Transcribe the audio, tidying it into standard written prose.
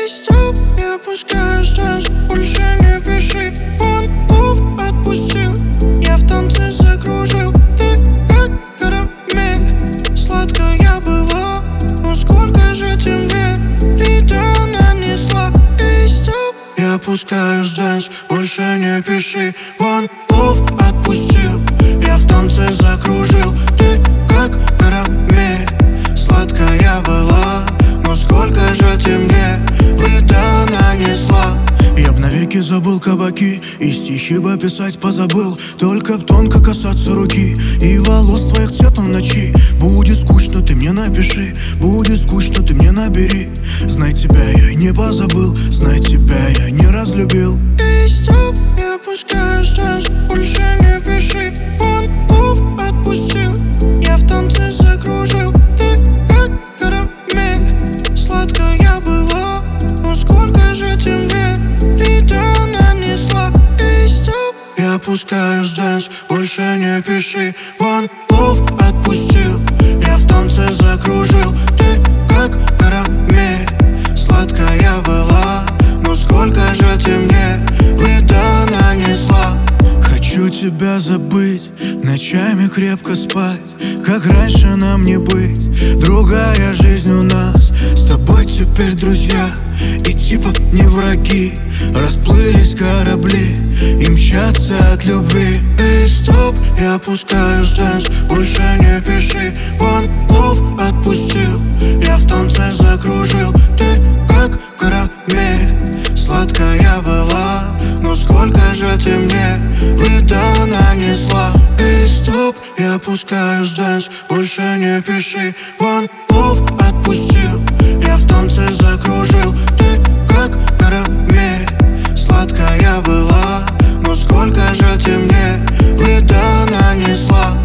Эй, стоп, я опускаюсь вниз, больше не пиши. One love отпустил, я в танце закружил. Ты как карамель, сладкая была, но сколько же ты мне вреда нанесла. Эй, стоп, я опускаюсь вниз, больше не пиши. One love отпустил, я в танце закружил. Ты как карамель, сладкая была, но сколько же ты мне вреда нанесла. Я б навеки забыл кабаки и стихи бы писать позабыл. Только б тонко касаться руки и волос твоих цветом в ночи. Будет скучно, ты мне напиши, будет скучно, ты мне набери. Знай, тебя я не позабыл, знай, тебя я не разлюбил. Эй, стоп, я опускаюсь вниз, больше не пиши. One love отпустил, я в танце закружил. Ты как карамель, сладкая была, но сколько же ты мне вреда нанесла. Эй, стоп, я опускаюсь вниз, больше не пиши. One love отпустил, я в танце закружил. Ты как карамель, сладкая была, но сколько же ты мне вреда нанесла. Хочу тебя забыть, ночами крепко спать, как раньше нам не быть. Другая жизнь у нас, с тобой теперь друзья и типа не враги. Расплылись корабли и мчатся от любви. Эй, стоп, я опускаюсь вниз, больше не пиши. One love отпустил, я в танце закружил. Ты как карамель, сладкая была, но сколько же ты мне вреда нанесла. Эй, стоп, я опускаюсь вниз, больше не пиши. One love отпустил, я в танце закружил. Ты как карамель, сладкая была, но сколько же ты мне вреда нанесла.